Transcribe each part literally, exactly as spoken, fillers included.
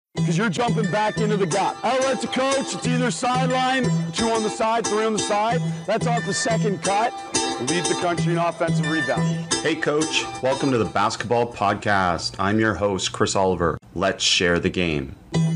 because you're jumping back into the gap. Outlet to coach, it's either sideline, two on the side, three on the side. That's off the second cut. Lead the country in offensive rebounding. Hey coach, welcome to the Basketball Podcast. I'm your host, Chris Oliver. Let's share the game.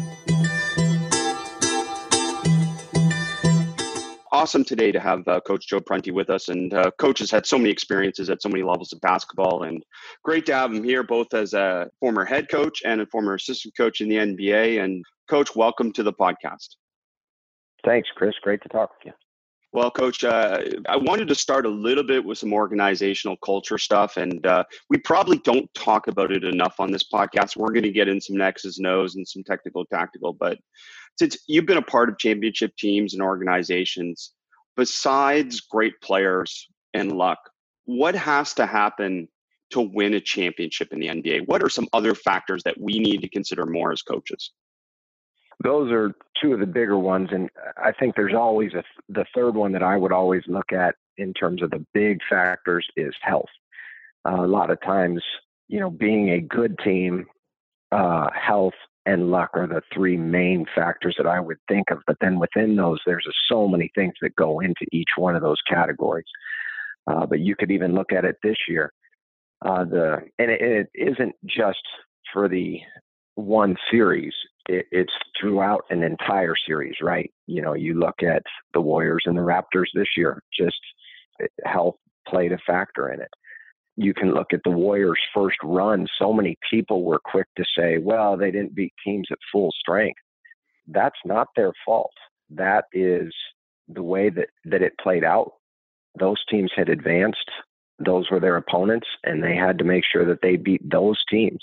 Awesome today to have uh, Coach Joe Prunty with us, and uh, Coach has had so many experiences at so many levels of basketball, and great to have him here both as a former head coach and a former assistant coach in the N B A. And Coach, welcome to the podcast. Thanks, Chris. Great to talk with you. Well, Coach, uh, I wanted to start a little bit with some organizational culture stuff, and uh, we probably don't talk about it enough on this podcast. We're going to get in some X's and O's and some technical, tactical, but since you've been a part of championship teams and organizations, besides great players and luck, what has to happen to win a championship in the N B A? What are some other factors that we need to consider more as coaches? Those are two of the bigger ones. And I think there's always a, the third one that I would always look at in terms of the big factors is health. Uh, a lot of times, you know, being a good team, uh, health, and luck are the three main factors that I would think of. But then within those, there's so many things that go into each one of those categories. Uh, but you could even look at it this year. Uh, the and it, it isn't just for the one series. It, it's throughout an entire series, right? You know, you look at the Warriors and the Raptors this year, just health played a factor in it. You can look at the Warriors' first run. So many people were quick to say, well, they didn't beat teams at full strength. That's not their fault. That is the way that, that it played out. Those teams had advanced. Those were their opponents, and they had to make sure that they beat those teams.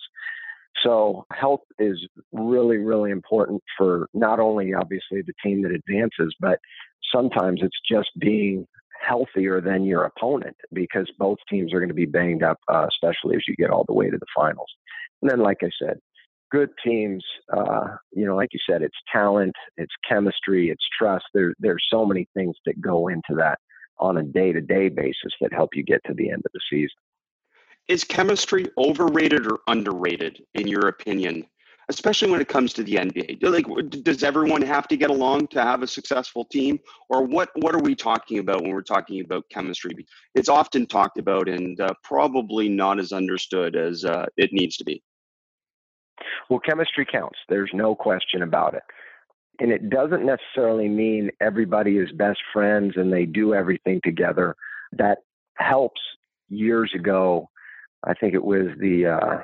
So health is really, really important for not only obviously the team that advances, but sometimes it's just being healthier than your opponent, because both teams are going to be banged up, uh, especially as you get all the way to the finals. And then, like I said, good teams, uh, you know, like you said, it's talent, it's chemistry, it's trust. There, there's so many things that go into that on a day-to-day basis that help you get to the end of the season. Is chemistry overrated or underrated, in your opinion, especially when it comes to the N B A? Like, does everyone have to get along to have a successful team? Or what, what are we talking about when we're talking about chemistry? It's often talked about and uh, probably not as understood as uh, it needs to be. Well, chemistry counts. There's no question about it. And it doesn't necessarily mean everybody is best friends and they do everything together. That helps. Years ago, I think it was the uh,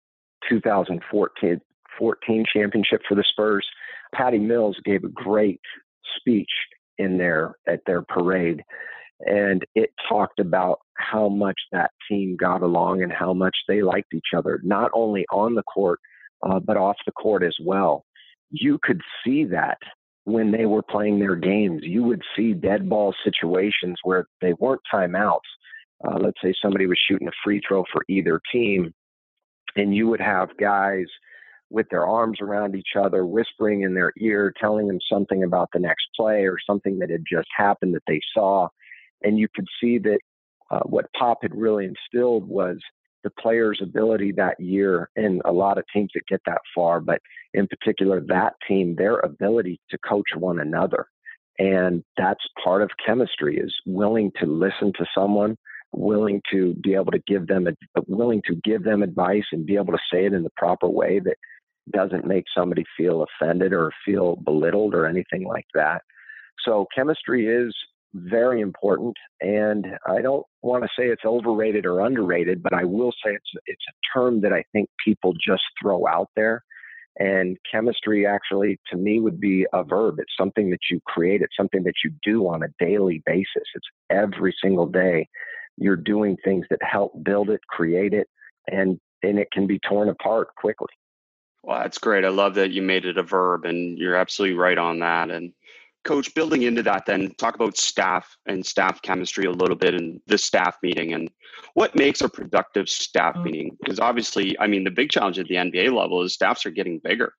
two thousand fourteen championship for the Spurs. Patty Mills gave a great speech in there at their parade, and it talked about how much that team got along and how much they liked each other, not only on the court, uh, but off the court as well. You could see that when they were playing their games. You would see dead ball situations where they weren't timeouts. Uh, let's say somebody was shooting a free throw for either team, and you would have guys with their arms around each other, whispering in their ear, telling them something about the next play or something that had just happened that they saw. And you could see that uh, what Pop had really instilled was the players' ability that year, and a lot of teams that get that far, but in particular that team, their ability to coach one another. And that's part of chemistry, is willing to listen to someone, willing to be able to give them, a, willing to give them advice and be able to say it in the proper way that doesn't make somebody feel offended or feel belittled or anything like that. So chemistry is very important, and I don't want to say it's overrated or underrated, but I will say it's it's a term that I think people just throw out there. And chemistry actually, to me, would be a verb. It's something that you create. It's something that you do on a daily basis. It's every single day. You're doing things that help build it, create it, and, and it can be torn apart quickly. Well, that's great. I love that you made it a verb, and you're absolutely right on that. And Coach, building into that, then talk about staff and staff chemistry a little bit in the staff meeting, and what makes a productive staff meeting? Because obviously, I mean, the big challenge at the N B A level is staffs are getting bigger,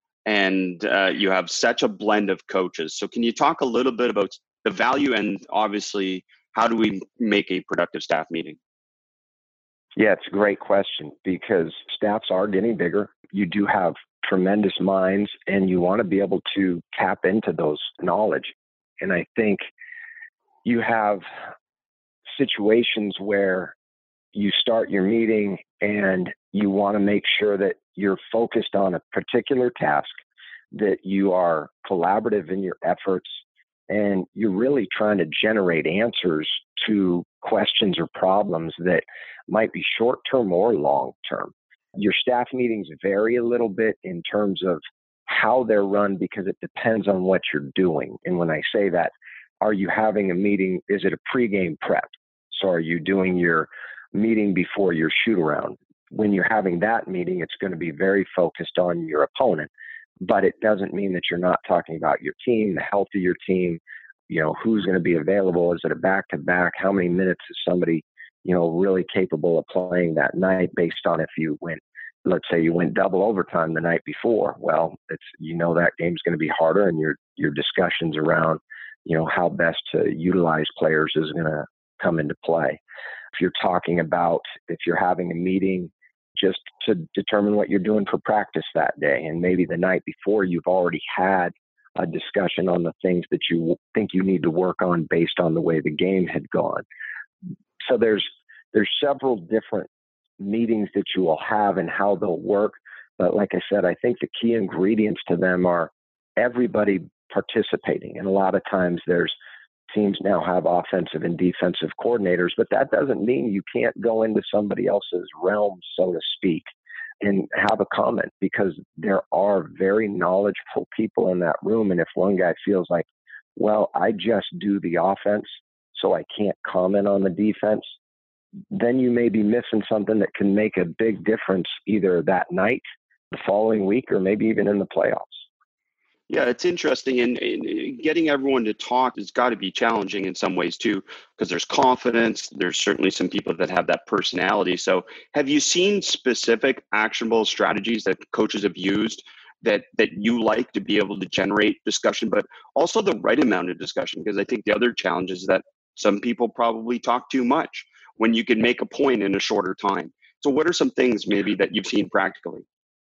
and uh, you have such a blend of coaches. So can you talk a little bit about the value and obviously how do we make a productive staff meeting? Yeah, it's a great question, because staffs are getting bigger. You do have tremendous minds, and you want to be able to tap into those knowledge. And I think you have situations where you start your meeting and you want to make sure that you're focused on a particular task, that you are collaborative in your efforts, and you're really trying to generate answers to questions or problems that might be short-term or long-term. Your staff meetings vary a little bit in terms of how they're run because it depends on what you're doing. And when I say that, are you having a meeting? Is it a pregame prep? So are you doing your meeting before your shoot around? When you're having that meeting, it's going to be very focused on your opponent, but it doesn't mean that you're not talking about your team, the health of your team, you know, who's going to be available. Is it a back-to-back? How many minutes is somebody, you know, really capable of playing that night based on if you went, let's say you went double overtime the night before. Well, it's, you know, that game's going to be harder, and your, your discussions around, you know, how best to utilize players is going to come into play. If you're talking about, if you're having a meeting just to determine what you're doing for practice that day, and maybe the night before you've already had a discussion on the things that you think you need to work on based on the way the game had gone. So there's there's several different meetings that you will have and how they'll work. But like I said, I think the key ingredients to them are everybody participating. And a lot of times there's teams now have offensive and defensive coordinators, but that doesn't mean you can't go into somebody else's realm, so to speak, and have a comment, because there are very knowledgeable people in that room. And if one guy feels like, well, I just do the offense, so I can't comment on the defense, then you may be missing something that can make a big difference either that night, the following week, or maybe even in the playoffs. Yeah, it's interesting. And, and getting everyone to talk has got to be challenging in some ways too, because there's confidence. There's certainly some people that have that personality. So have you seen specific actionable strategies that coaches have used that that you like to be able to generate discussion, but also the right amount of discussion? Because I think the other challenge is that some people probably talk too much when you can make a point in a shorter time. So what are some things maybe that you've seen practically?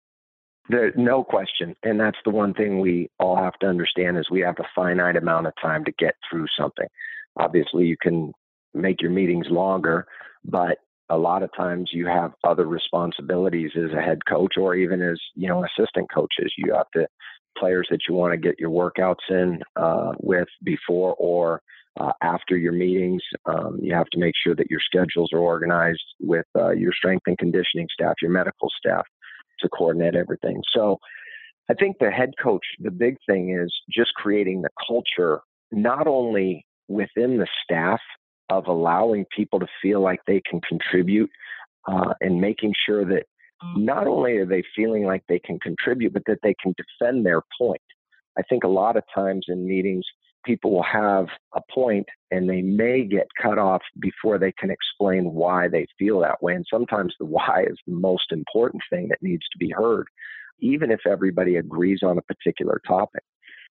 There's no question. And that's the one thing we all have to understand is we have a finite amount of time to get through something. Obviously, you can make your meetings longer, but a lot of times you have other responsibilities as a head coach or even as, you know, assistant coaches. You have to players that you want to get your workouts in uh, with before or uh, after your meetings. Um, you have to make sure that your schedules are organized with uh, your strength and conditioning staff, your medical staff, to coordinate everything. So I think the head coach, the big thing is just creating the culture, not only within the staff of allowing people to feel like they can contribute uh, and making sure that not only are they feeling like they can contribute, but that they can defend their point. I think a lot of times in meetings, people will have a point and they may get cut off before they can explain why they feel that way. And sometimes the why is the most important thing that needs to be heard, even if everybody agrees on a particular topic.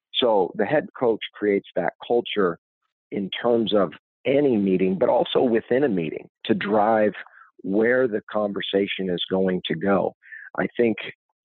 So the head coach creates that culture in terms of any meeting, but also within a meeting to drive where the conversation is going to go. I think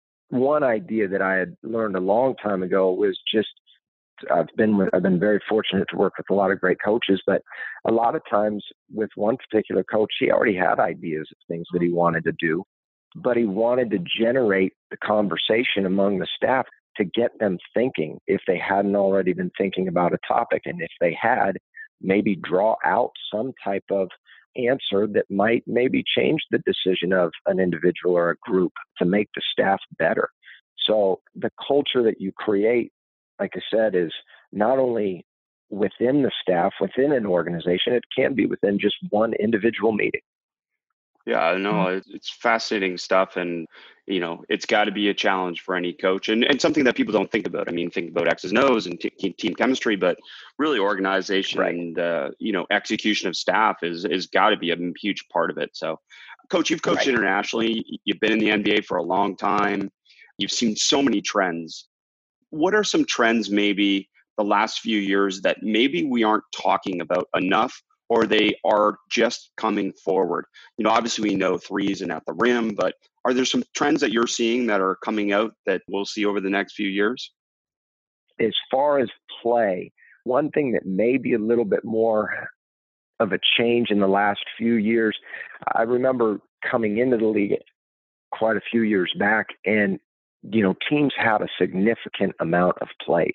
one idea that I had learned a long time ago was just I've been I've been very fortunate to work with a lot of great coaches, but a lot of times with one particular coach, he already had ideas of things that he wanted to do, but he wanted to generate the conversation among the staff to get them thinking if they hadn't already been thinking about a topic. And if they had, maybe draw out some type of answer that might maybe change the decision of an individual or a group to make the staff better. So the culture that you create, like I said, is not only within the staff, within an organization, it can be within just one individual meeting. Yeah, I know it's fascinating stuff. And, you know, it's got to be a challenge for any coach and, and something that people don't think about. I mean, think about X's and O's and t- team chemistry, but really organization right. and, uh, you know, execution of staff is, is got to be a huge part of it. So, Coach, you've coached right. internationally. You've been in the N B A for a long time. You've seen so many trends. What are some trends maybe the last few years that maybe we aren't talking about enough, or they are just coming forward? You know, obviously we know threes and at the rim, but Are there some trends that you're seeing that are coming out that we'll see over the next few years? As far as play, one thing that may be a little bit more of a change in the last few years, I remember coming into the league quite a few years back, and, you know, teams had a significant amount of plays.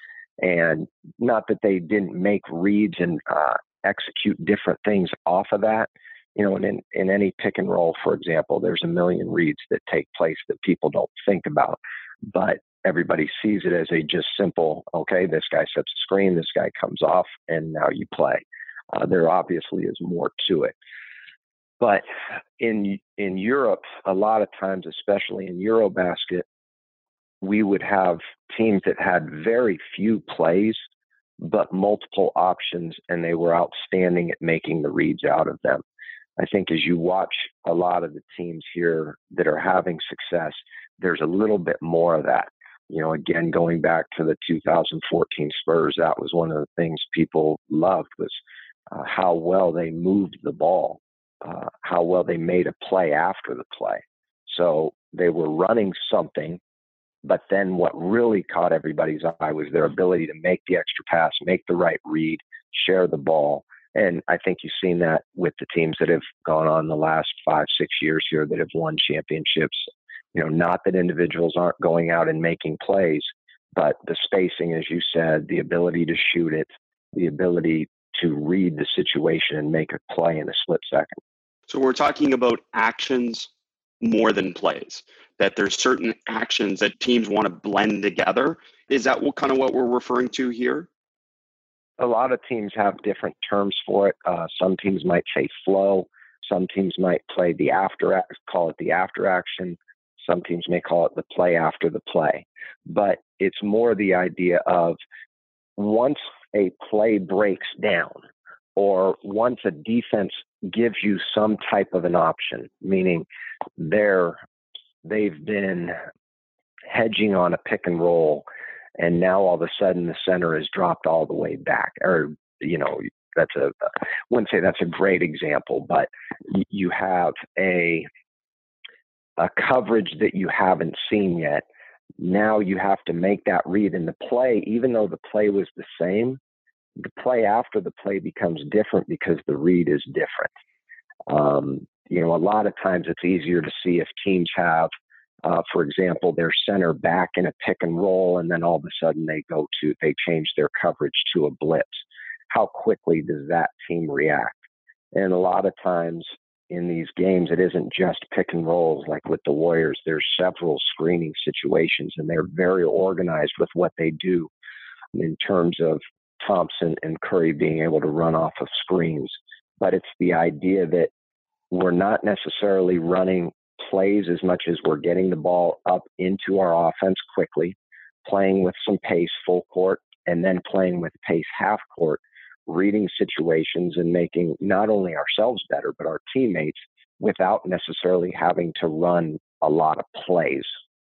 And not that they didn't make reads and uh, execute different things off of that. You know, and in, in any pick and roll, for example, there's a million reads that take place that people don't think about. But everybody sees it as a just simple, okay, this guy sets a screen, this guy comes off, and now you play. Uh, there obviously is more to it. But in in Europe, a lot of times, especially in Eurobasket, we would have teams that had very few plays, but multiple options, and they were outstanding at making the reads out of them. I think as you watch a lot of the teams here that are having success, there's a little bit more of that. You know, again, going back to the two thousand fourteen Spurs, that was one of the things people loved was uh, how well they moved the ball, uh, how well they made a play after the play. So they were running something, but then what really caught everybody's eye was their ability to make the extra pass, make the right read, share the ball. And I think you've seen that with the teams that have gone on the last five, six years here that have won championships. You know, not that individuals aren't going out and making plays, but the spacing, as you said, the ability to shoot it, the ability to read the situation and make a play in a split second. So we're talking about actions more than plays, that there's certain actions that teams want to blend together. Is that what kind of what we're referring to here? A lot of teams have different terms for it. Uh, some teams might say flow. Some teams might play the after, call it the after action. Some teams may call it the play after the play. But it's more the idea of once a play breaks down, or once a defense gives you some type of an option, meaning they're, they've been hedging on a pick and roll, and now all of a sudden the center is dropped all the way back. Or, you know, that's a, I wouldn't say that's a great example, but you have a, a coverage that you haven't seen yet. Now you have to make that read in the play, even though the play was the same, the play after the play becomes different because the read is different. Um, you know, a lot of times it's easier to see if teams have, uh, for example, their center back in a pick and roll, and then all of a sudden they go to, they change their coverage to a blitz. How quickly does that team react? And a lot of times in these games, it isn't just pick and rolls like with the Warriors. There's several screening situations, and they're very organized with what they do in terms of Thompson and Curry being able to run off of screens. But it's the idea that we're not necessarily running plays as much as we're getting the ball up into our offense quickly, playing with some pace full court, and then playing with pace half court, reading situations and making not only ourselves better, but our teammates without necessarily having to run a lot of plays.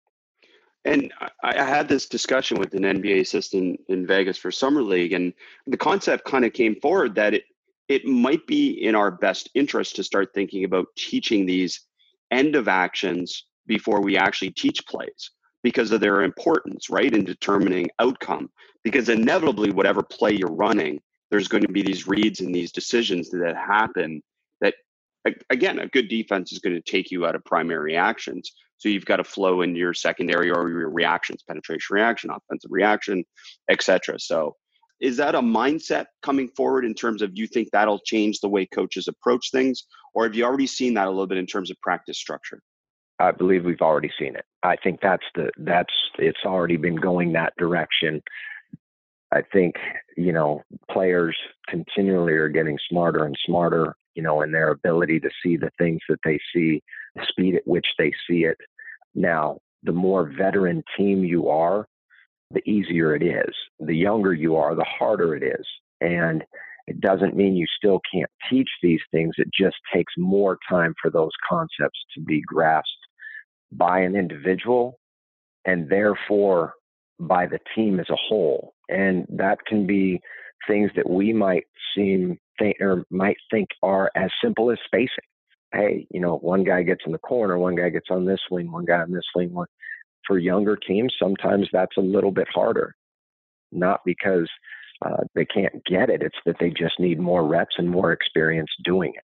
And I had this discussion with an N B A assistant in Vegas for Summer League, and the concept kind of came forward that it it might be in our best interest to start thinking about teaching these end of actions before we actually teach plays because of their importance, right, in determining outcome. Because inevitably, whatever play you're running, there's going to be these reads and these decisions that happen that, again, a good defense is going to take you out of primary actions. So you've got to flow into your secondary or your reactions, penetration reaction, offensive reaction, et cetera. So is that a mindset coming forward in terms of you think that'll change the way coaches approach things? Or have you already seen that a little bit in terms of practice structure? I believe we've already seen it. I think that's the, that's, it's already been going that direction. I think, you know, players continually are getting smarter and smarter, you know, in their ability to see the things that they see, the speed at which they see it. Now, the more veteran team you are, the easier it is. The younger you are, the harder it is. And it doesn't mean you still can't teach these things. It just takes more time for those concepts to be grasped by an individual and therefore by the team as a whole. And that can be things that we might seem think or might think are as simple as spacing. hey, you know, one guy gets in the corner, one guy gets on this wing, one guy on this wing. One. For younger teams, sometimes that's a little bit harder, not because uh, they can't get it. It's that they just need more reps and more experience doing it.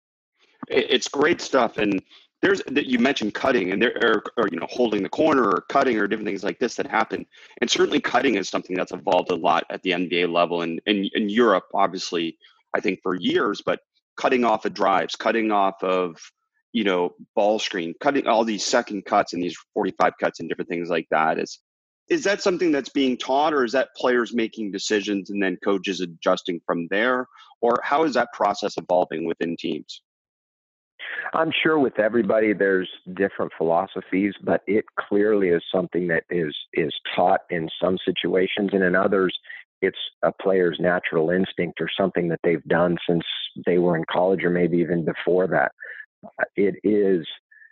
It's great stuff. And there's that you mentioned cutting and there or, or, you know, holding the corner or cutting or different things like this that happen. And certainly cutting is something that's evolved a lot at the N B A level and in, in Europe, obviously, I think for years, but cutting off of drives, cutting off of, you know, ball screen, cutting all these second cuts and these forty-five cuts and different things like that. Is, is that something that's being taught, or is that players making decisions and then coaches adjusting from there? Or how is that process evolving within teams? I'm sure with everybody there's different philosophies, but it clearly is something that is is taught in some situations, and in others it's a player's natural instinct or something that they've done since they were in college or maybe even before that. It is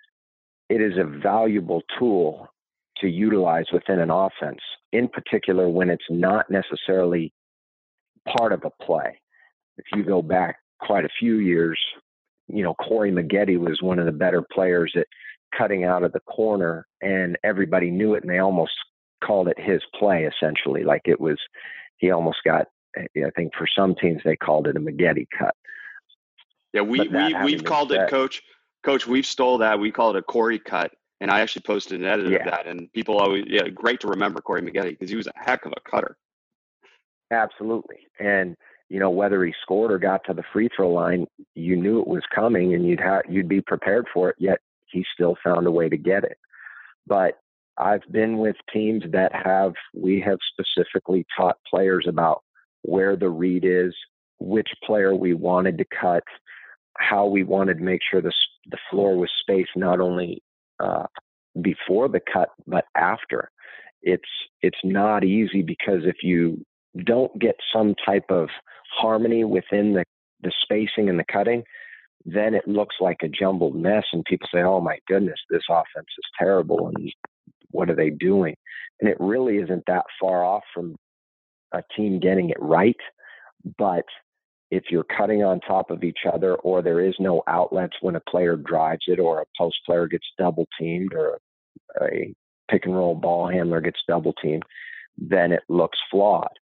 it is a valuable tool to utilize within an offense, in particular when it's not necessarily part of a play. If you go back quite a few years, you know, Corey Maggette was one of the better players at cutting out of the corner, and everybody knew it, and they almost called it his play, essentially. Like it was, he almost got, I think for some teams, they called it a Maggette cut. Yeah, we, we, we've called set, it, Coach, Coach, we've stole that. We call it a Corey cut, and I actually posted an edit yeah. of that, and people always, yeah, great to remember Corey Maggette because he was a heck of a cutter. Absolutely. And, you know, whether he scored or got to the free throw line, you knew it was coming and you'd have, you'd be prepared for it, yet he still found a way to get it. But I've been with teams that have, we have specifically taught players about where the read is, which player we wanted to cut, how we wanted to make sure the, the floor was spaced not only uh, before the cut, but after. It's, it's not easy because if you don't get some type of harmony within the, the spacing and the cutting, then it looks like a jumbled mess and people say, oh my goodness, this offense is terrible and what are they doing? And it really isn't that far off from a team getting it right. But if you're cutting on top of each other, or there is no outlets when a player drives it, or a post player gets double teamed, or a pick and roll ball handler gets double teamed, then it looks flawed.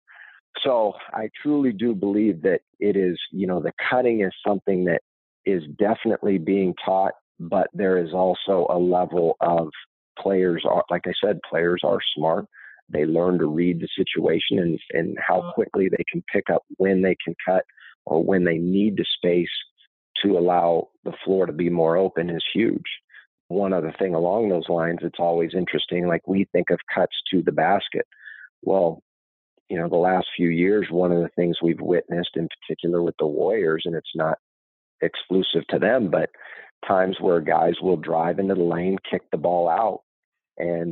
So I truly do believe that it is, you know, the cutting is something that is definitely being taught, but there is also a level of players are, like I said, players are smart. They learn to read the situation and, and how quickly they can pick up when they can cut or when they need to space to allow the floor to be more open is huge. One other thing along those lines, it's always interesting, like we think of cuts to the basket. Well, you know, the last few years, one of the things we've witnessed in particular with the Warriors, and it's not exclusive to them, but times where guys will drive into the lane, kick the ball out. And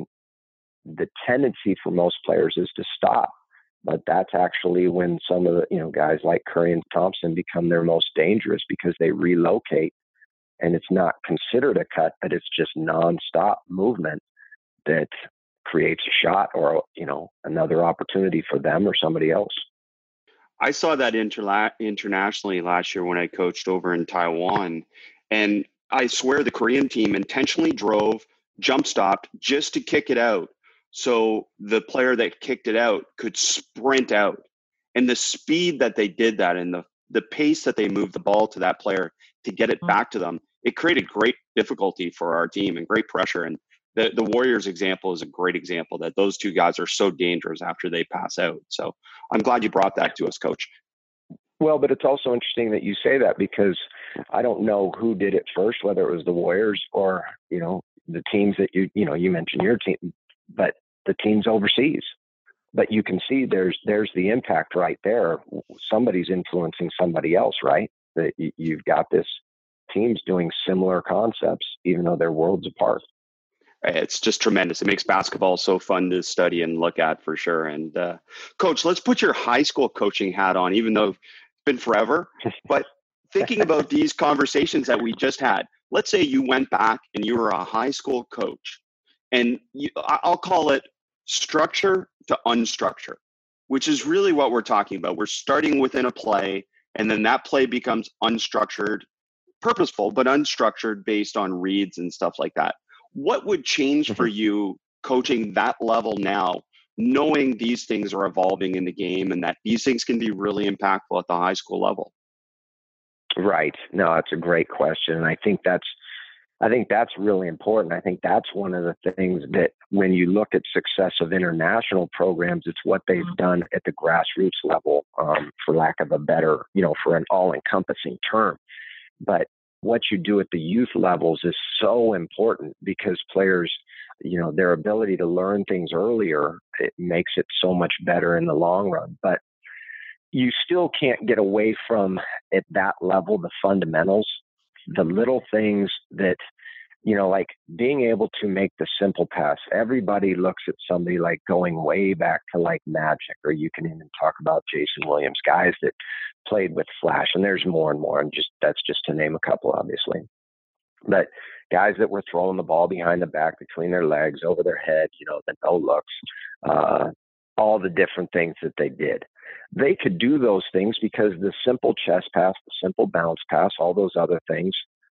the tendency for most players is to stop. But that's actually when some of the, you know, guys like Curry and Thompson become their most dangerous because they relocate and it's not considered a cut, but it's just nonstop movement that creates a shot or, you know, another opportunity for them or somebody else. I saw that interla- internationally last year when I coached over in Taiwan. And I swear the Korean team intentionally drove, jump stopped just to kick it out. So the player that kicked it out could sprint out. And the speed that they did that and the, the pace that they moved the ball to that player to get it back to them, it created great difficulty for our team and great pressure. And the, the Warriors example is a great example that those two guys are so dangerous after they pass out. So I'm glad you brought that to us, Coach. Well, but it's also interesting that you say that because I don't know who did it first, whether it was the Warriors or, you know, the teams that you, you know, you mentioned your team, but the teams overseas. But you can see there's there's the impact right there. Somebody's influencing somebody else, right? That you've got this teams doing similar concepts, even though they're worlds apart. It's just tremendous. It makes basketball so fun to study and look at for sure. And uh, Coach, let's put your high school coaching hat on, even though it's been forever. But thinking about these conversations that we just had, let's say you went back and you were a high school coach, and you, I'll call it structure to unstructure, which is really what we're talking about. We're starting within a play, and then that play becomes unstructured purposeful, but unstructured based on reads and stuff like that. What would change for you coaching that level now, knowing these things are evolving in the game and that these things can be really impactful at the high school level? Right. No, that's a great question. And I think that's, I think that's really important. I think that's one of the things that when you look at success of international programs, it's what they've done at the grassroots level, um, for lack of a better, you know, for an all-encompassing term. But what you do at the youth levels is so important because players, you know, their ability to learn things earlier, it makes it so much better in the long run. But you still can't get away from, at that level, the fundamentals, the little things that, you know, like being able to make the simple pass. Everybody looks at somebody like going way back to like Magic, or you can even talk about Jason Williams, guys that played with flash, and there's more and more, and just that's just to name a couple, obviously. But guys that were throwing the ball behind the back, between their legs, over their head, you know, the no looks, uh, all the different things that they did. They could do those things because the simple chest pass, the simple bounce pass, all those other things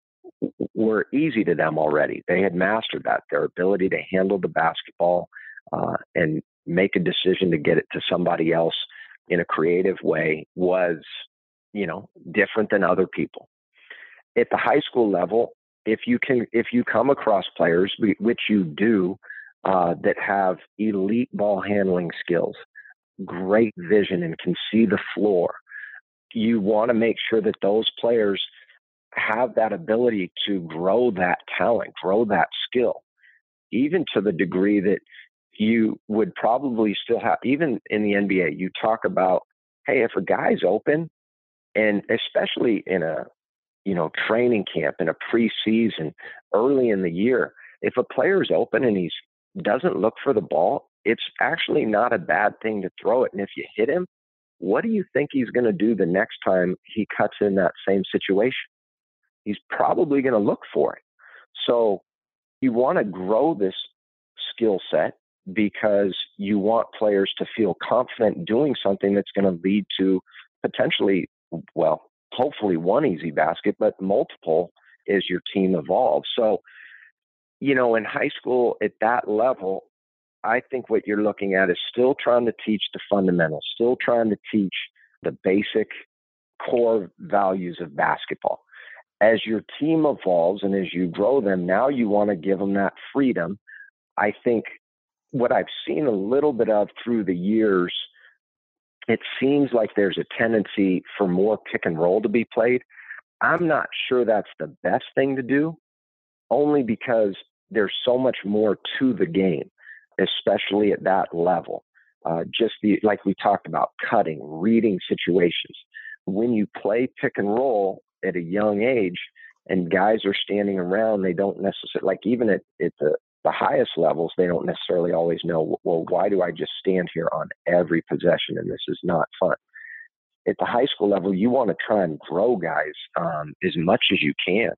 were easy to them already. They had mastered that, their ability to handle the basketball uh, and make a decision to get it to somebody else in a creative way was, you know, different than other people. At the high school level, if you can, if you come across players, which you do, uh, that have elite ball handling skills, great vision, and can see the floor, you want to make sure that those players have that ability to grow that talent, grow that skill, even to the degree that you would probably still have, even in the N B A, you talk about, hey, if a guy's open, and especially in a, you know, training camp, in a preseason, early in the year, if a player's open and he's doesn't look for the ball, it's actually not a bad thing to throw it. And if you hit him, what do you think he's going to do the next time he cuts in that same situation? He's probably going to look for it. So you want to grow this skill set because you want players to feel confident doing something that's going to lead to potentially, well, hopefully one easy basket, but multiple as your team evolves. So, you know, in high school at that level, I think what you're looking at is still trying to teach the fundamentals, still trying to teach the basic core values of basketball. As your team evolves and as you grow them, now you want to give them that freedom. I think what I've seen a little bit of through the years, it seems like there's a tendency for more pick and roll to be played. I'm not sure that's the best thing to do, only because there's so much more to the game, especially at that level. Uh, just the, like we talked about, cutting, reading situations. When you play pick and roll at a young age and guys are standing around, they don't necessarily, like even at, at the, the highest levels, they don't necessarily always know, well, why do I just stand here on every possession and this is not fun? At the high school level, you want to try and grow guys um, as much as you can.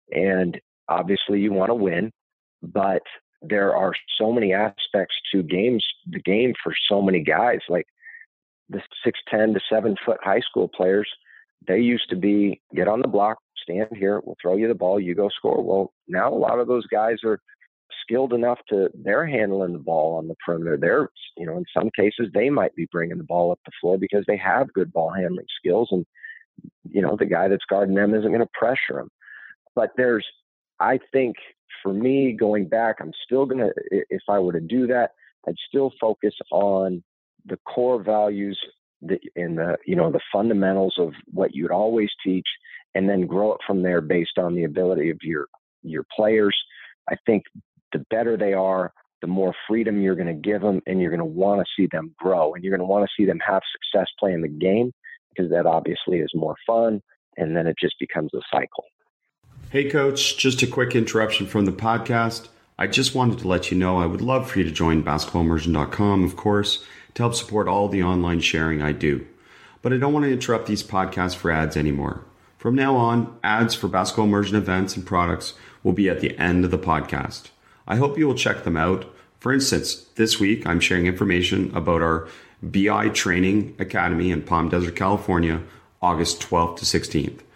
And obviously you want to win, but there are so many aspects to games, the game for so many guys, like the six ten to seven foot high school players. They used to be get on the block, stand here, we'll throw you the ball, you go score. Well, now a lot of those guys are skilled enough to, they're handling the ball on the perimeter. They're, you know, in some cases they might be bringing the ball up the floor because they have good ball handling skills. And, you know, the guy that's guarding them isn't going to pressure them. But there's, I think for me going back, I'm still going to, if I were to do that, I'd still focus on the core values the, in the, you know, the fundamentals of what you'd always teach, and then grow it from there based on the ability of your, your players. I think the better they are, the more freedom you're going to give them, and you're going to want to see them grow, and you're going to want to see them have success playing the game, because that obviously is more fun. And then it just becomes a cycle. Hey, Coach, just a quick interruption from the podcast. I just wanted to let you know I would love for you to join basketball immersion dot com, of course, to help support all the online sharing I do. But I don't want to interrupt these podcasts for ads anymore. From now on, ads for Basketball Immersion events and products will be at the end of the podcast. I hope you will check them out. For instance, this week I'm sharing information about our B I Training Academy in Palm Desert, California, August twelfth to sixteenth.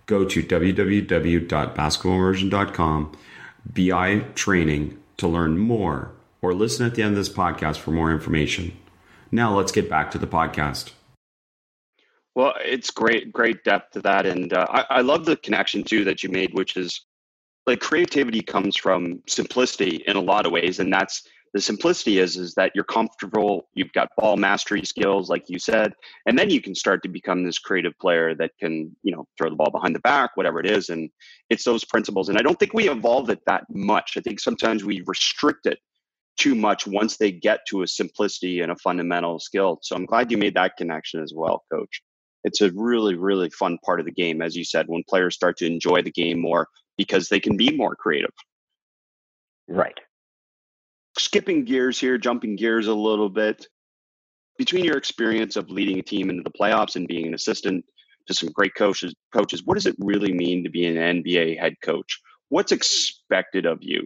go to w w w dot basketball immersion dot com, B I training, to learn more, or listen at the end of this podcast for more information. Now let's get back to the podcast. Well, it's great, great depth to that. And uh, I, I love the connection too that you made, which is like creativity comes from simplicity in a lot of ways. And that's the simplicity is, is that you're comfortable, you've got ball mastery skills, like you said, and then you can start to become this creative player that can, you know, throw the ball behind the back, whatever it is. And it's those principles. And I don't think we evolve it that much. I think sometimes we restrict it too much once they get to a simplicity and a fundamental skill. So I'm glad you made that connection as well, Coach. It's a really, really fun part of the game, as you said, when players start to enjoy the game more because they can be more creative. Right. Skipping gears here, jumping gears a little bit. Between your experience of leading a team into the playoffs and being an assistant to some great coaches, coaches, what does it really mean to be an N B A head coach? What's expected of you?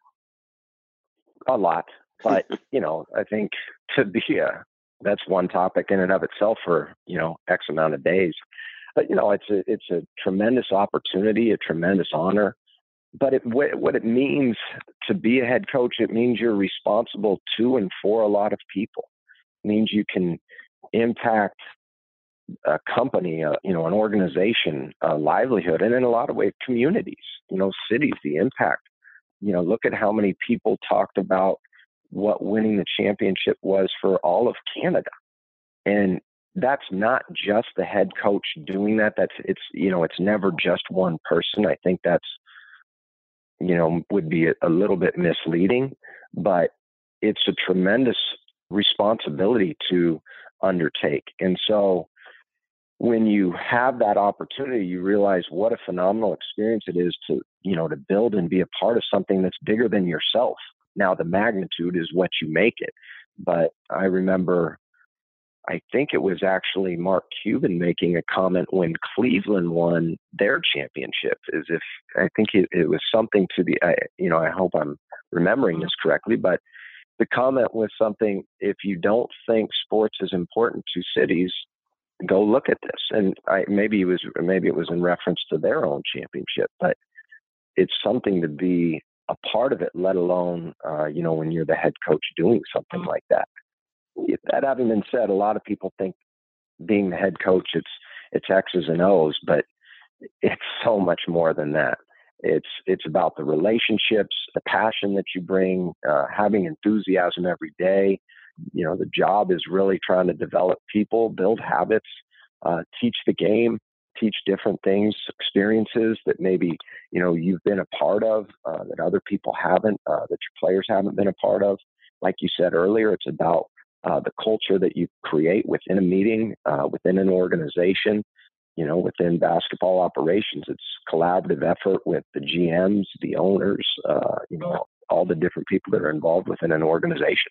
A lot, but you know, I think to be a that's one topic in and of itself for, you know, X amount of days. But, you know, it's a, it's a tremendous opportunity, a tremendous honor. But it, what it means to be a head coach, it means you're responsible to and for a lot of people. It means you can impact a company, a, you know, an organization, a livelihood, and in a lot of ways, communities, you know, cities, the impact. You know, look at how many people talked about what winning the championship was for all of Canada. And that's not just the head coach doing that. That's it's, you know, it's never just one person. I think that's, you know, would be a, a little bit misleading, but it's a tremendous responsibility to undertake. And so when you have that opportunity, you realize what a phenomenal experience it is to, you know, to build and be a part of something that's bigger than yourself. Now, the magnitude is what you make it. But I remember, I think it was actually Mark Cuban making a comment when Cleveland won their championship, as if I think it, it was something to the, I, you know, I hope I'm remembering this correctly, but the comment was something, if you don't think sports is important to cities, go look at this. And I, maybe it was, maybe it was in reference to their own championship, but it's something to be a part of it, let alone, uh, you know, when you're the head coach doing something like that. If that having been said, a lot of people think being the head coach, it's, it's X's and O's, but it's so much more than that. It's, it's about the relationships, the passion that you bring, uh, having enthusiasm every day. You know, the job is really trying to develop people, build habits, uh, teach the game, teach different things, experiences that maybe, you know, you've been a part of, uh, that other people haven't, uh, that your players haven't been a part of. Like you said earlier, it's about uh, the culture that you create within a meeting, uh, within an organization, you know, within basketball operations. It's collaborative effort with the G Ms, the owners, uh, you know, all the different people that are involved within an organization.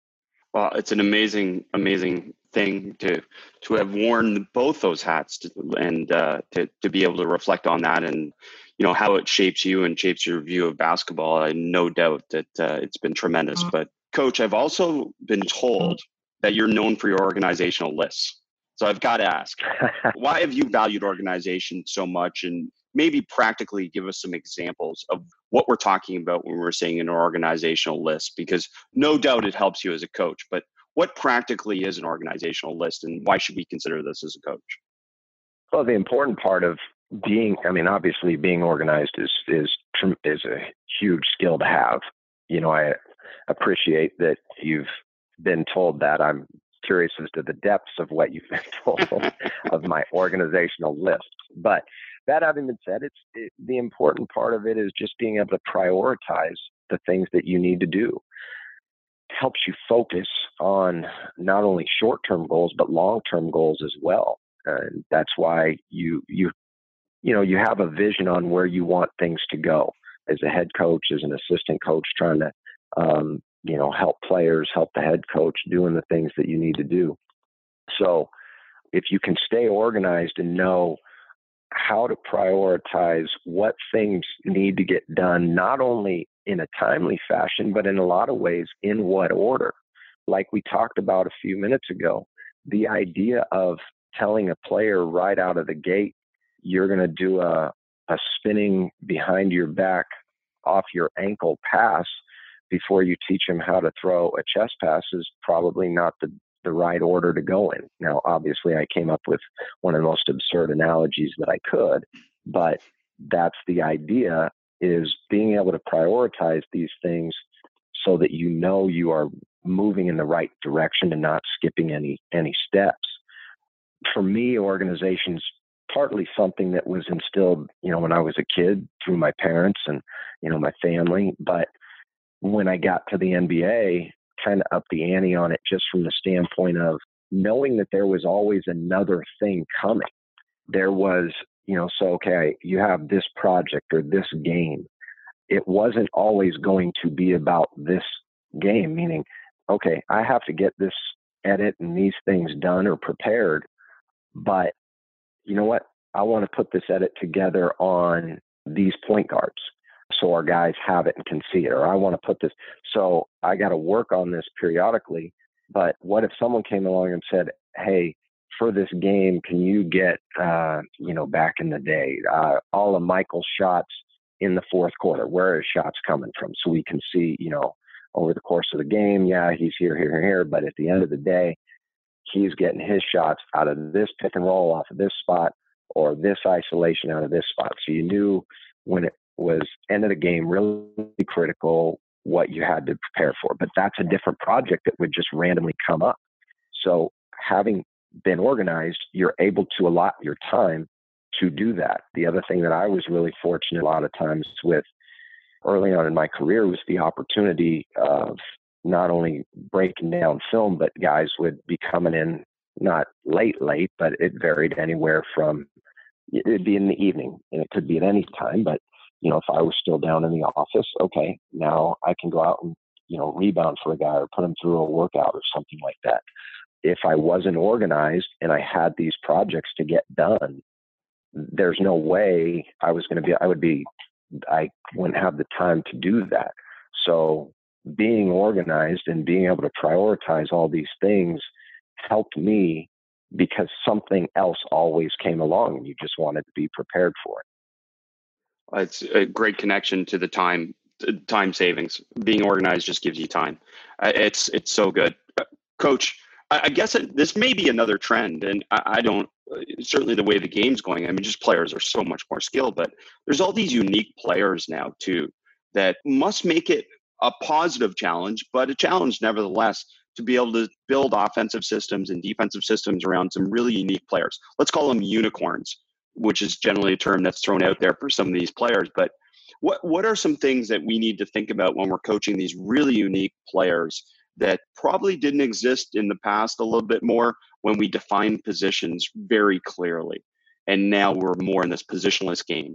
Well, it's an amazing, amazing thing to to have worn both those hats to, and uh, to to be able to reflect on that and, you know, how it shapes you and shapes your view of basketball. I no doubt that uh, it's been tremendous. Mm-hmm. But Coach, I've also been told that you're known for your organizational lists. So I've got to ask, why have you valued organization so much? And maybe practically give us some examples of what we're talking about when we're saying an organizational list, because no doubt it helps you as a coach, but what practically is an organizational list and why should we consider this as a coach? Well, the important part of being, I mean, obviously being organized is, is, is a huge skill to have. You know, I appreciate that you've been told that. I'm curious as to the depths of what you've been told of my organizational list. But that having been said, it's it, the important part of it is just being able to prioritize the things that you need to do. It helps you focus on not only short-term goals, but long-term goals as well. And that's why you, you, you know, you have a vision on where you want things to go as a head coach, as an assistant coach, trying to, um, you know, help players, help the head coach doing the things that you need to do. So if you can stay organized and know how to prioritize what things need to get done, not only in a timely fashion, but in a lot of ways, in what order. Like we talked about a few minutes ago, the idea of telling a player right out of the gate, you're going to do a, a spinning behind your back off your ankle pass before you teach him how to throw a chest pass is probably not the, the right order to go in. Now, obviously, I came up with one of the most absurd analogies that I could, but that's the idea, is being able to prioritize these things so that you know you are moving in the right direction and not skipping any any steps. For me, organization's partly something that was instilled, you know, when I was a kid through my parents and, you know, my family. But when I got to the N B A, kind of up the ante on it, just from the standpoint of knowing that there was always another thing coming. There was, you know, so, okay, you have this project or this game. It wasn't always going to be about this game, meaning, okay, I have to get this edit and these things done or prepared, but you know what? I want to put this edit together on these point guards so our guys have it and can see it. Or I want to put this. So I got to work on this periodically. But what if someone came along and said, hey, for this game, can you get, uh, you know, back in the day, uh, all of Michael's shots in the fourth quarter? Where are his shots coming from? So we can see, you know, over the course of the game, yeah, he's here, here, here, here. But at the end of the day, he's getting his shots out of this pick and roll off of this spot or this isolation out of this spot. So you knew when it was end of the game, really critical, what you had to prepare for. But that's a different project that would just randomly come up. So having been organized, you're able to allot your time to do that. The other thing that I was really fortunate a lot of times with early on in my career was the opportunity of not only breaking down film, but guys would be coming in not late, late, but it varied anywhere from, it'd be in the evening and it could be at any time. But, you know, if I was still down in the office, okay, now I can go out and, you know, rebound for a guy or put him through a workout or something like that. If I wasn't organized and I had these projects to get done, there's no way I was going to be, I would be, I wouldn't have the time to do that. So being organized and being able to prioritize all these things helped me because something else always came along and you just wanted to be prepared for it. It's a great connection to the time, time savings. Being organized just gives you time. It's, it's so good. Coach, I guess it, this may be another trend, and I, I don't, certainly the way the game's going, I mean, just players are so much more skilled, but there's all these unique players now too that must make it a positive challenge, but a challenge nevertheless to be able to build offensive systems and defensive systems around some really unique players. Let's call them unicorns, which is generally a term that's thrown out there for some of these players. But what, what are some things that we need to think about when we're coaching these really unique players that probably didn't exist in the past a little bit more when we defined positions very clearly? And now we're more in this positionless game.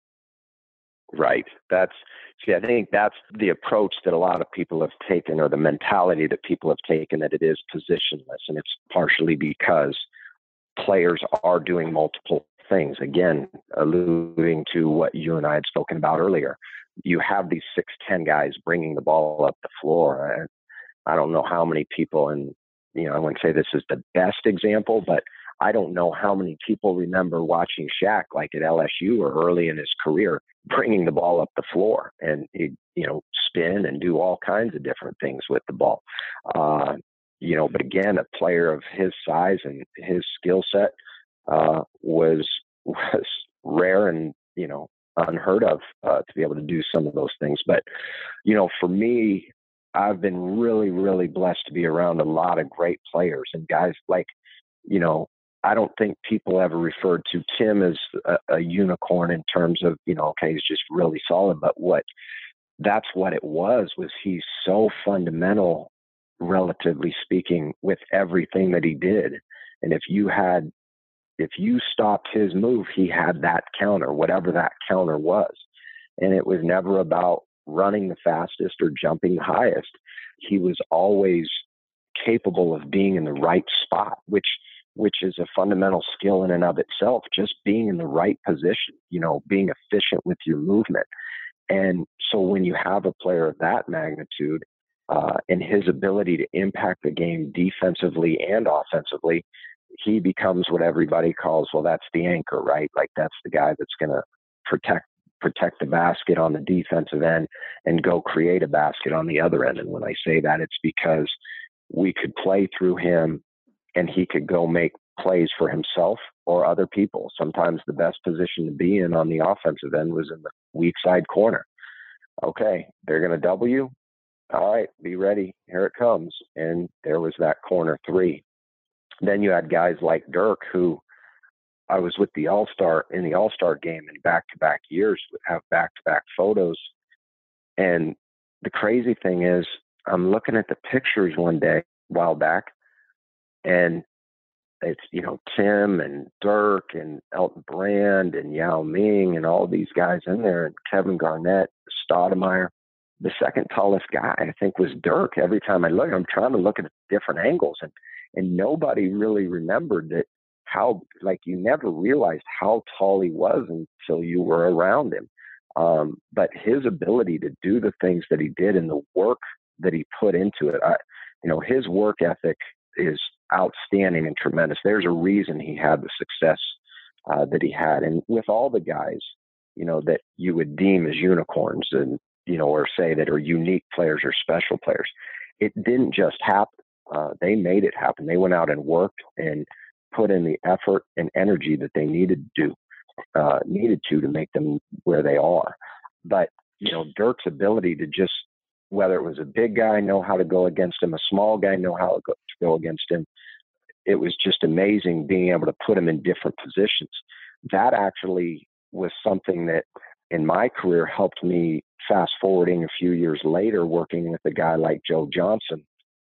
Right. That's, see, I think that's the approach that a lot of people have taken, or the mentality that people have taken, that it is positionless. And it's partially because players are doing multiple things. Again, alluding to what you and I had spoken about earlier, you have these six ten guys bringing the ball up the floor. I don't know how many people, and, you know, I wouldn't say this is the best example, but I don't know how many people remember watching Shaq, like at L S U or early in his career, bringing the ball up the floor and, you know, spin and do all kinds of different things with the ball. Uh, you know, but again, a player of his size and his skill set uh, was, was rare and, you know, unheard of uh, to be able to do some of those things. But, you know, for me, I've been really, really blessed to be around a lot of great players and guys like, you know, I don't think people ever referred to Tim as a, a unicorn in terms of, you know, okay, he's just really solid. But what that's what it was, was he's so fundamental, relatively speaking, with everything that he did. And if you had, if you stopped his move, he had that counter, whatever that counter was. And it was never about running the fastest or jumping the highest. He was always capable of being in the right spot, which which is a fundamental skill in and of itself, just being in the right position, you know, being efficient with your movement. And so when you have a player of that magnitude uh, and his ability to impact the game defensively and offensively, he becomes what everybody calls, well, that's the anchor, right? Like that's the guy that's going to protect protect the basket on the defensive end and go create a basket on the other end. And when I say that, it's because we could play through him and he could go make plays for himself or other people. Sometimes the best position to be in on the offensive end was in the weak side corner. Okay, they're going to double you. All right, be ready. Here it comes. And there was that corner three. Then you had guys like Dirk, who I was with the All-Star in the All-Star game in back-to-back years, would have back-to-back photos. And the crazy thing is, I'm looking at the pictures one day, a while back, and it's, you know, Tim and Dirk and Elton Brand and Yao Ming and all these guys in there, and Kevin Garnett, Stoudemire. The second tallest guy, I think, was Dirk. Every time I look, I'm trying to look at different angles, and, and nobody really remembered that how, like, you never realized how tall he was until you were around him. Um, but his ability to do the things that he did and the work that he put into it, I, you know, his work ethic is outstanding and tremendous. There's a reason he had the success uh, that he had. And with all the guys, you know, that you would deem as unicorns and, you know, or say that are unique players or special players, it didn't just happen. Uh, they made it happen. They went out and worked and put in the effort and energy that they needed to do, uh, needed to, to make them where they are. But, you know, Dirk's ability to just, whether it was a big guy, know how to go against him, a small guy, know how to go, to go against him. It was just amazing being able to put him in different positions. That actually was something that in my career helped me fast forwarding a few years later, working with a guy like Joe Johnson.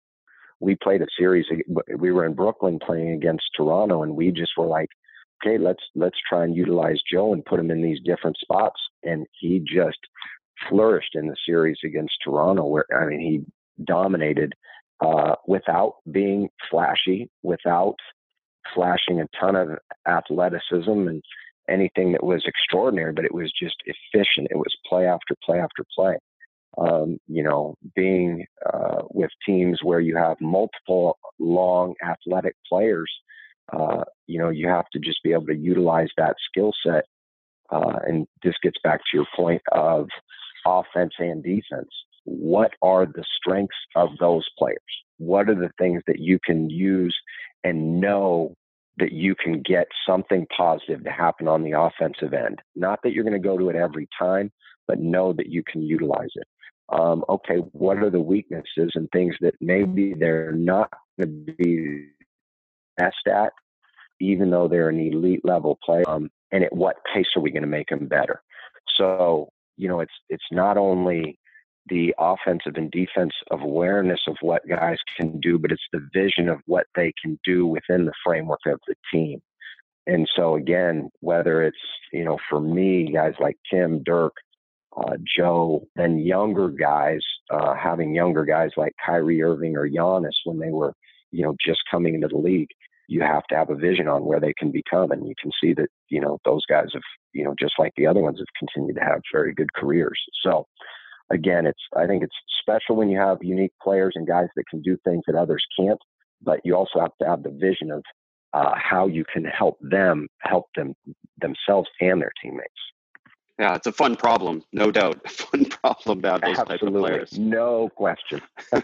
We played a series. We were in Brooklyn playing against Toronto, and we just were like, okay, let's, let's try and utilize Joe and put him in these different spots. And he just flourished in the series against Toronto, where, I mean, he dominated uh, without being flashy, without flashing a ton of athleticism and anything that was extraordinary, but it was just efficient. It was play after play after play. Um, you know, being uh, with teams where you have multiple long athletic players, uh, you know, you have to just be able to utilize that skill set. Uh, and this gets back to your point of offense and defense. What are the strengths of those players? What are the things that you can use and know that you can get something positive to happen on the offensive end? Not that you're going to go to it every time, but know that you can utilize it. Um, okay, what are the weaknesses and things that maybe they're not going to be best at, even though they're an elite level player? Um, and at what pace are we going to make them better? So, you know, it's it's not only the offensive and defensive awareness of what guys can do, but it's the vision of what they can do within the framework of the team. And so again, whether it's, you know, for me, guys like Tim, Dirk, uh, Joe, then younger guys, uh, having younger guys like Kyrie Irving or Giannis when they were, you know, just coming into the league, you have to have a vision on where they can become. And you can see that, you know, those guys have, you know, just like the other ones, have continued to have very good careers. So again, it's, I think it's special when you have unique players and guys that can do things that others can't, but you also have to have the vision of uh, how you can help them, help them themselves and their teammates. Yeah, it's a fun problem, no doubt. A fun problem about those Absolutely. type of players. No question.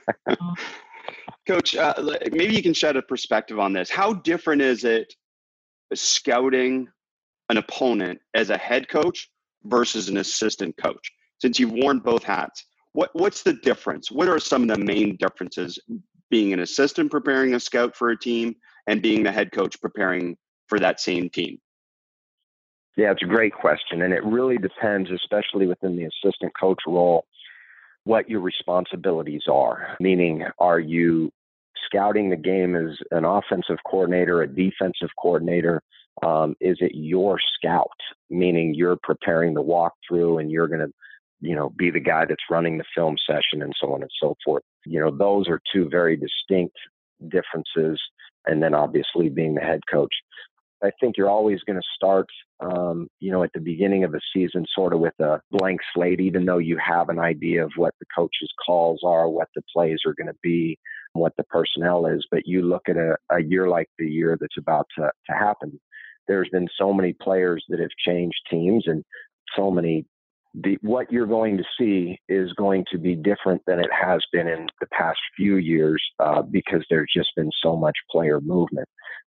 Coach, uh, maybe you can shed a perspective on this. How different is it scouting an opponent as a head coach versus an assistant coach? Since you've worn both hats, what, what's the difference? What are some of the main differences being an assistant preparing a scout for a team and being the head coach preparing for that same team? Yeah, it's a great question. And it really depends, especially within the assistant coach role, what your responsibilities are. Meaning, are you scouting the game as an offensive coordinator, a defensive coordinator? Um, is it your scout? Meaning you're preparing the walkthrough and you're going to, you know, be the guy that's running the film session and so on and so forth. You know, those are two very distinct differences. And then obviously being the head coach. I think you're always going to start, um, you know, at the beginning of a season, sort of with a blank slate, even though you have an idea of what the coach's calls are, what the plays are going to be. what the personnel is. But you look at a, a year like the year that's about to, to happen, there's been so many players that have changed teams, and so many, the, what you're going to see is going to be different than it has been in the past few years uh, because there's just been so much player movement.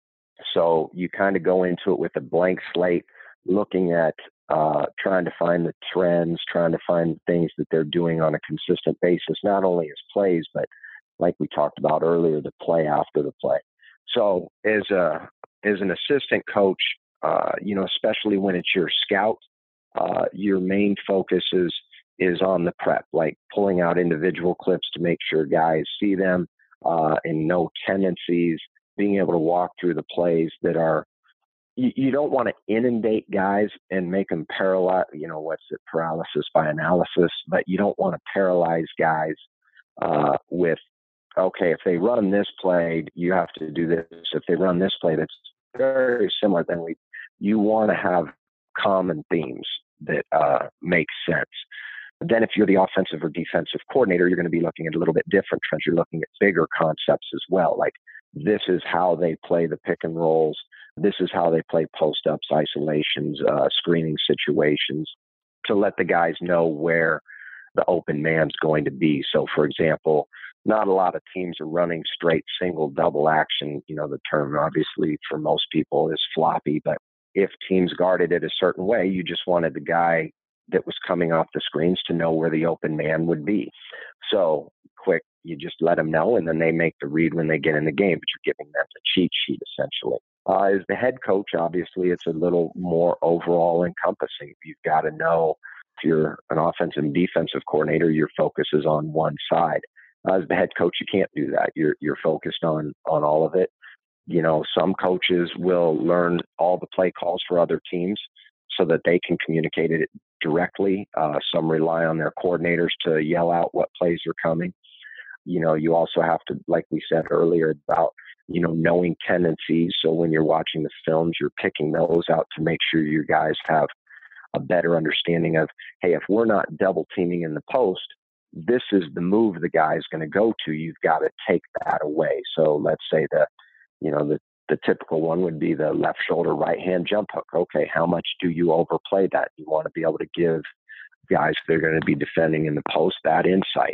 So you kind of go into it with a blank slate, looking at uh, trying to find the trends, trying to find things that they're doing on a consistent basis, not only as plays, but like we talked about earlier, the play after the play. So as a as an assistant coach, uh, you know, especially when it's your scout, uh, your main focus is is on the prep, like pulling out individual clips to make sure guys see them uh, and know tendencies, being able to walk through the plays that are, you, you don't want to inundate guys and make them paralyze, you know, what's it, paralysis by analysis, but you don't want to paralyze guys uh, with, okay, if they run this play, you have to do this. If they run this play, that's very similar, then we, you want to have common themes that uh, make sense. Then if you're the offensive or defensive coordinator, you're going to be looking at a little bit different trends. You're looking at bigger concepts as well. Like, this is how they play the pick and rolls. This is how they play post-ups, isolations, uh, screening situations, to let the guys know where the open man's going to be. So, for example, not a lot of teams are running straight single double action. You know, the term obviously for most people is floppy, but if teams guarded it a certain way, you just wanted the guy that was coming off the screens to know where the open man would be. So quick, you just let them know, and then they make the read when they get in the game, but you're giving them the cheat sheet essentially. Uh, as the head coach, obviously it's a little more overall encompassing. You've got to know, if you're an offensive and defensive coordinator, your focus is on one side. As the head coach, you can't do that. You're you're focused on on all of it. You know, some coaches will learn all the play calls for other teams so that they can communicate it directly. Uh, some rely on their coordinators to yell out what plays are coming. You know, you also have to, like we said earlier, about, you know, knowing tendencies. So when you're watching the films, you're picking those out to make sure you guys have a better understanding of, hey, if we're not double teaming in the post, this is the move the guy is going to go to. You've got to take that away. So let's say the, you know, the, the typical one would be the left shoulder, right hand jump hook. Okay, how much do you overplay that? You want to be able to give guys that are going to be defending in the post that insight.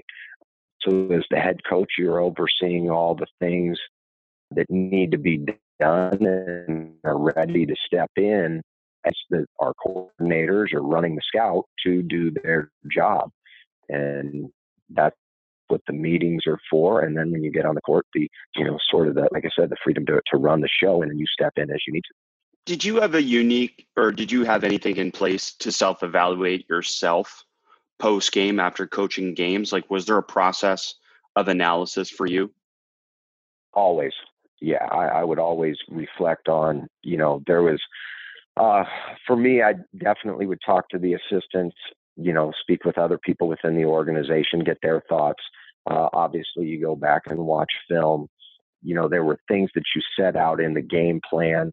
So as the head coach, you're overseeing all the things that need to be done and are ready to step in as the, our coordinators are running the scout to do their job. And that's what the meetings are for. And then when you get on the court, the, you know, sort of the, like I said, the freedom to, to run the show, and then you step in as you need to. Did you have a unique, or did you have anything in place to self-evaluate yourself post-game after coaching games? Like, was there a process of analysis for you? Always. Yeah. I, I would always reflect on, you know, there was, uh, for me, I definitely would talk to the assistants, you know, speak with other people within the organization, get their thoughts. Uh, obviously you go back and watch film. You know, there were things that you set out in the game plan,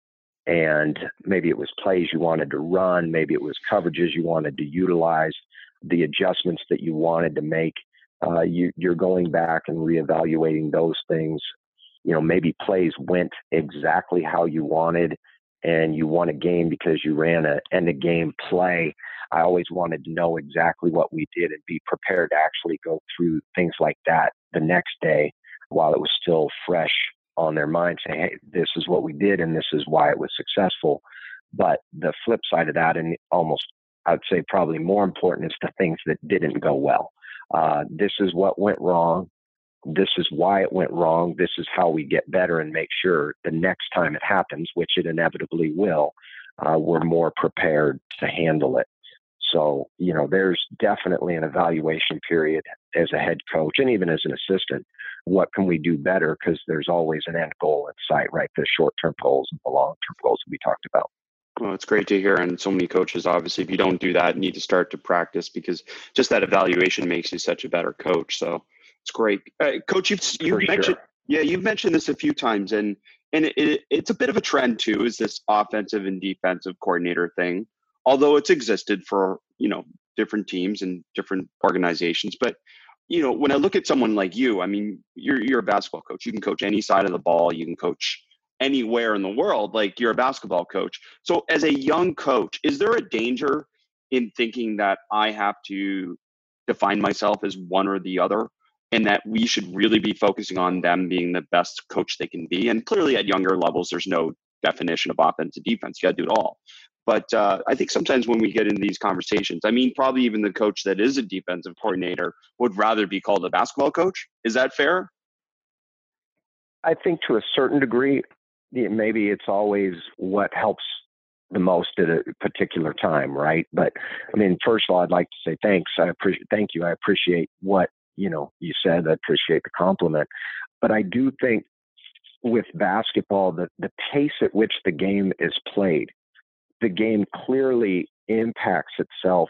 and maybe it was plays you wanted to run. Maybe it was coverages you wanted to utilize, the adjustments that you wanted to make. Uh, you, you're going back and reevaluating those things. You know, maybe plays went exactly how you wanted, and you won a game because you ran a end of game play. I always wanted to know exactly what we did and be prepared to actually go through things like that the next day while it was still fresh on their mind, saying, hey, this is what we did and this is why it was successful. But the flip side of that, and almost I'd say probably more important, is the things that didn't go well. Uh, this is what went wrong. This is why it went wrong. This is how we get better and make sure the next time it happens, which it inevitably will, uh, we're more prepared to handle it. So, you know, there's definitely an evaluation period as a head coach and even as an assistant. What can we do better? Because there's always an end goal in sight, right? The short-term goals and the long-term goals that we talked about. Well, it's great to hear. And so many coaches, obviously, if you don't do that, need to start to practice, because just that evaluation makes you such a better coach. So it's great. Uh, Coach, you've, you've mentioned, sure. yeah, you've mentioned this a few times, and and it, it, it's a bit of a trend too, is this offensive and defensive coordinator thing, although it's existed for, you know, different teams and different organizations. But you know, when I look at someone like you, I mean, you're you're a basketball coach. You can coach any side of the ball. You can coach anywhere in the world. Like, you're a basketball coach. So as a young coach, is there a danger in thinking that I have to define myself as one or the other, and that we should really be focusing on them being the best coach they can be? And clearly at younger levels, there's no definition of offense and defense. You got to do it all. But uh, I think sometimes when we get into these conversations, I mean, probably even the coach that is a defensive coordinator would rather be called a basketball coach. Is that fair? I think to a certain degree, maybe it's always what helps the most at a particular time, right? But I mean, first of all, I'd like to say thanks. I appreciate, thank you. I appreciate what, you know, you said. I appreciate the compliment. But I do think with basketball, the, the pace at which the game is played, the game clearly impacts itself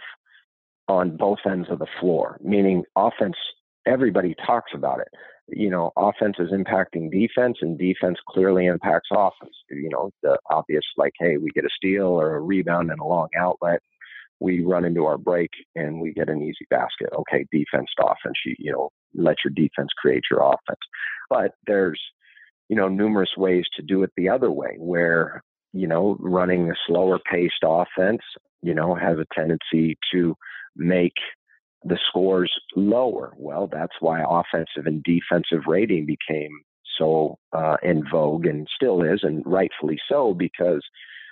on both ends of the floor, meaning offense, everybody talks about it. You know, offense is impacting defense, and defense clearly impacts offense. You know, the obvious, like, hey, we get a steal or a rebound and a long outlet. We run into our break and we get an easy basket. Okay, defense to offense, you, you know, let your defense create your offense. But there's, you know, numerous ways to do it the other way, where, you know, running a slower paced offense, you know, has a tendency to make the scores lower. Well, that's why offensive and defensive rating became so uh, in vogue, and still is, and rightfully so, because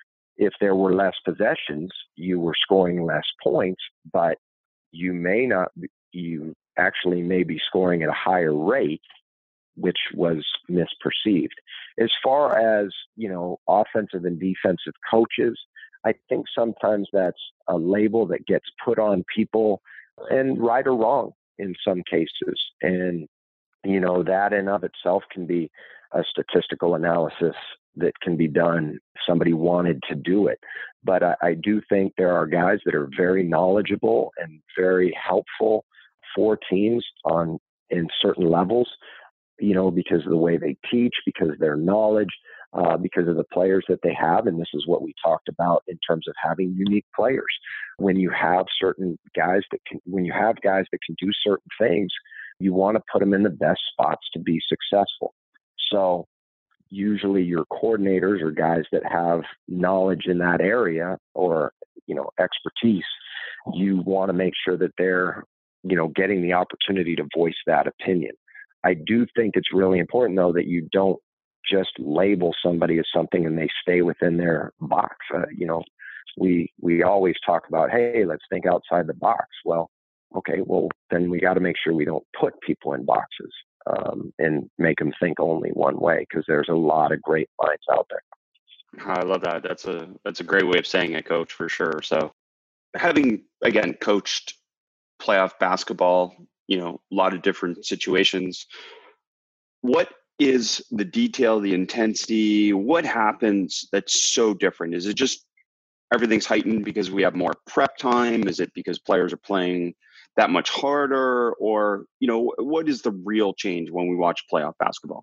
if there were less possessions, you were scoring less points, but you may not, you actually may be scoring at a higher rate, which was misperceived. As far as, you know, offensive and defensive coaches, I think sometimes that's a label that gets put on people, and right or wrong in some cases. And, you know, that in of itself can be a statistical analysis that can be done if somebody wanted to do it. But I, I do think there are guys that are very knowledgeable and very helpful for teams on in certain levels, you know, because of the way they teach, because of their knowledge, uh, because of the players that they have. And this is what we talked about in terms of having unique players. When you have certain guys that can, when you have guys that can do certain things, you want to put them in the best spots to be successful. So usually your coordinators are guys that have knowledge in that area, or, you know, expertise. You want to make sure that they're, you know, getting the opportunity to voice that opinion. I do think it's really important, though, that you don't just label somebody as something and they stay within their box. Uh, you know, we we always talk about, hey, let's think outside the box. Well, okay, well, then we got to make sure we don't put people in boxes um, and make them think only one way, because there's a lot of great minds out there. I love that. That's a that's a great way of saying it, Coach, for sure. So, having again coached playoff basketball, you know, a lot of different situations, what is the detail, the intensity? What happens that's so different? Is it just everything's heightened because we have more prep time? Is it because players are playing that much harder? Or, you know, what is the real change when we watch playoff basketball?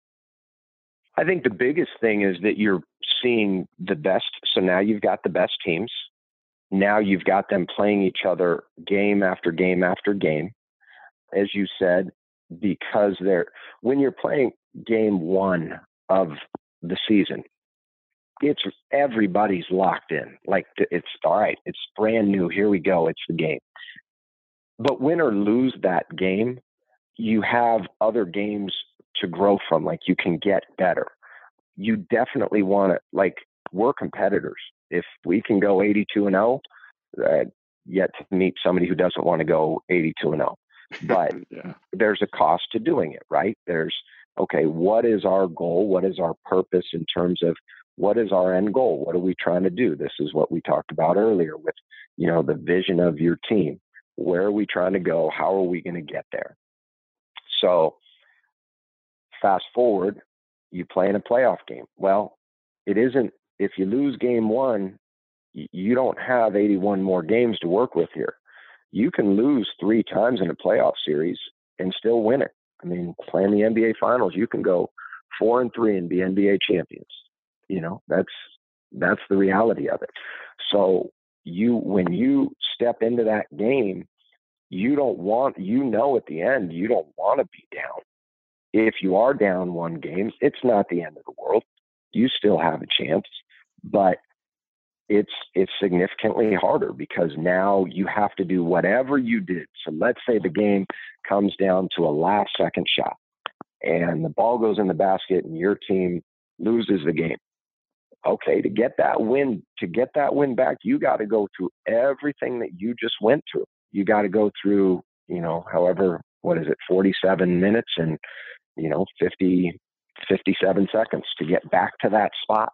I think the biggest thing is that you're seeing the best. So now you've got the best teams. Now you've got them playing each other game after game after game. As you said, because they're, when you're playing game one of the season, it's everybody's locked in. Like, it's all right. It's brand new. Here we go. It's the game. But win or lose that game, you have other games to grow from. Like, you can get better. You definitely want to, like, we're competitors. If we can go eighty-two and oh, uh, yet to meet somebody who doesn't want to go eighty-two and oh. But yeah, there's a cost to doing it, right? There's, okay, what is our goal? What is our purpose in terms of what is our end goal? What are we trying to do? This is what we talked about earlier with, you know, the vision of your team. Where are we trying to go? How are we going to get there? So fast forward, you play in a playoff game. Well, it isn't, if you lose game one, you don't have eighty-one more games to work with here. You can lose three times in a playoff series and still win it. I mean, playing the N B A Finals, you can go four and three and be N B A champions. You know, that's that's the reality of it. So you, when you step into that game, you don't want, you know, at the end, you don't want to be down. If you are down one game, it's not the end of the world. You still have a chance, but it's it's significantly harder because now you have to do whatever you did. So let's say the game comes down to a last second shot and the ball goes in the basket and your team loses the game. Okay, to get that win, to get that win back, you got to go through everything that you just went through. You got to go through, you know, however, what is it, forty-seven minutes and, you know, fifty, fifty-seven seconds to get back to that spot.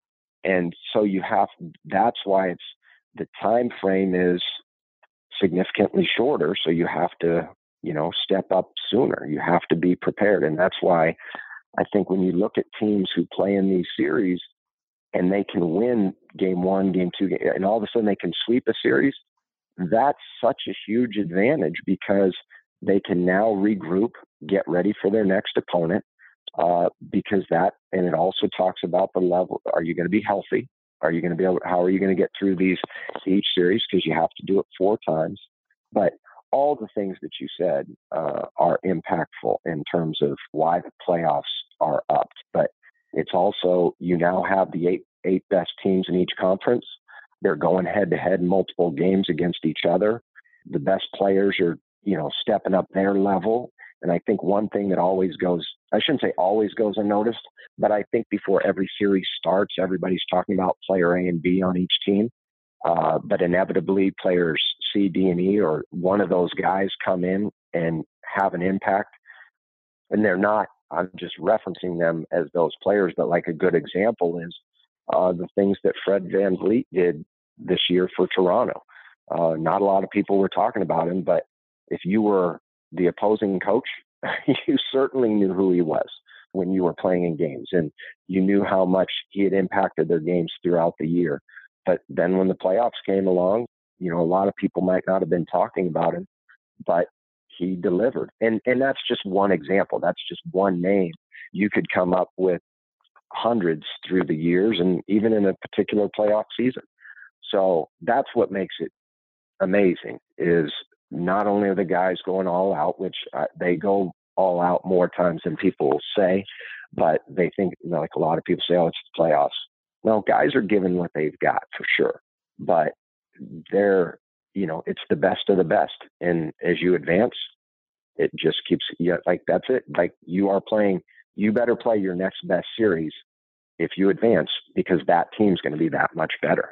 And so you have, that's why it's, the time frame is significantly shorter. So you have to, you know, step up sooner. You have to be prepared. And that's why I think when you look at teams who play in these series and they can win game one, game two, and all of a sudden they can sweep a series, that's such a huge advantage because they can now regroup, get ready for their next opponent. Uh, because that, and it also talks about the level. Are you going to be healthy? Are you going to be able, how are you going to get through these, each series? Because you have to do it four times. But all the things that you said uh, are impactful in terms of why the playoffs are up. But it's also, you now have the eight, eight best teams in each conference. They're going head to head multiple games against each other. The best players are, you know, stepping up their level. And I think one thing that always goes, I shouldn't say always goes unnoticed, but I think before every series starts, everybody's talking about player A and B on each team. Uh, but inevitably players C, D, and E, or one of those guys come in and have an impact. And they're not, I'm just referencing them as those players, but like a good example is uh, the things that Fred VanVleet did this year for Toronto. Uh, not a lot of people were talking about him, but if you were the opposing coach, you certainly knew who he was when you were playing in games, and you knew how much he had impacted their games throughout the year. But then when the playoffs came along, you know, a lot of people might not have been talking about him, but he delivered. And and that's just one example. That's just one name. You could come up with hundreds through the years and even in a particular playoff season. So that's what makes it amazing, is not only are the guys going all out, which uh, they go all out more times than people say, but they think, you know, like a lot of people say, oh, it's the playoffs. No, guys are giving what they've got for sure, but they're, you know, it's the best of the best. And as you advance, it just keeps, yeah, like that's it. Like you are playing, you better play your next best series if you advance, because that team's going to be that much better.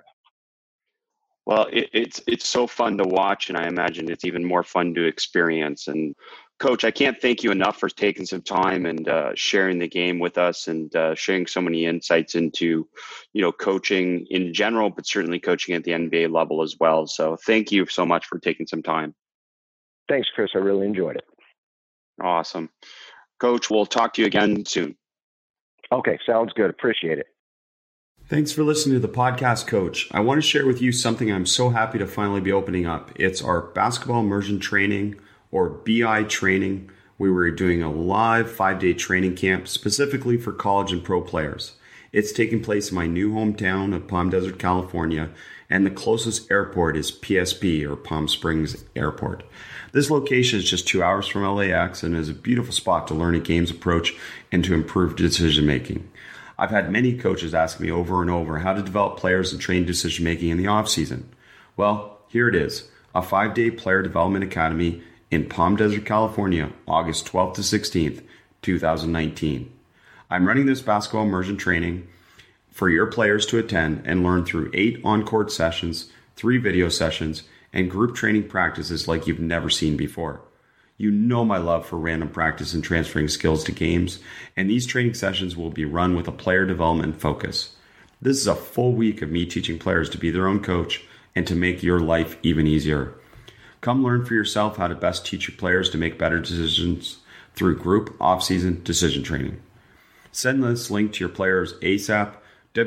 Well, it, it's it's so fun to watch, and I imagine it's even more fun to experience. And Coach, I can't thank you enough for taking some time and uh, sharing the game with us, and uh, sharing so many insights into, you know, coaching in general, but certainly coaching at the N B A level as well. So thank you so much for taking some time. Thanks, Chris. I really enjoyed it. Awesome. Coach, we'll talk to you again soon. Okay, sounds good. Appreciate it. Thanks for listening to the podcast, Coach. I want to share with you something I'm so happy to finally be opening up. It's our basketball immersion training, or B I training. We were doing a live five-day training camp specifically for college and pro players. It's taking place in my new hometown of Palm Desert, California, and the closest airport is P S P, or Palm Springs Airport. This location is just two hours from L A X and is a beautiful spot to learn a game's approach and to improve decision-making. I've had many coaches ask me over and over how to develop players and train decision-making in the off-season. Well, here it is, a five-day player development academy in Palm Desert, California, August twelfth to sixteenth, two thousand nineteen. I'm running this basketball immersion training for your players to attend and learn through eight on-court sessions, three video sessions, and group training practices like you've never seen before. You know my love for random practice and transferring skills to games, and these training sessions will be run with a player development focus. This is a full week of me teaching players to be their own coach and to make your life even easier. Come learn for yourself how to best teach your players to make better decisions through group off-season decision training. Send this link to your players ASAP,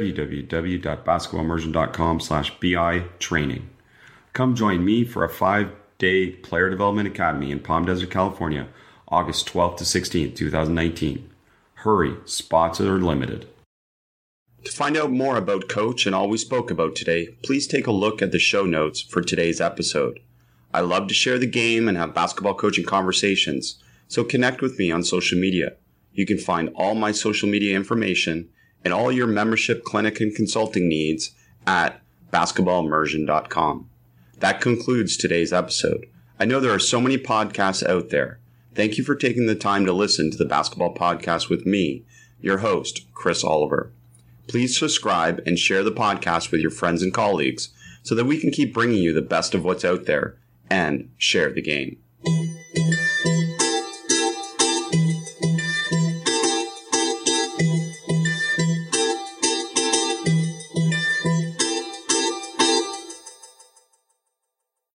www.basketballimmersion.com slash BI training. Come join me for a five-day player development academy in Palm Desert, California, August twelfth to sixteenth, two thousand nineteen. Hurry, spots are limited. To find out more about Coach and all we spoke about today, please take a look at the show notes for today's episode. I love to share the game and have basketball coaching conversations, so connect with me on social media. You can find all my social media information and all your membership, clinic, and consulting needs at basketball immersion dot com. That concludes today's episode. I know there are so many podcasts out there. Thank you for taking the time to listen to the Basketball Podcast with me, your host, Chris Oliver. Please subscribe and share the podcast with your friends and colleagues so that we can keep bringing you the best of what's out there and share the game.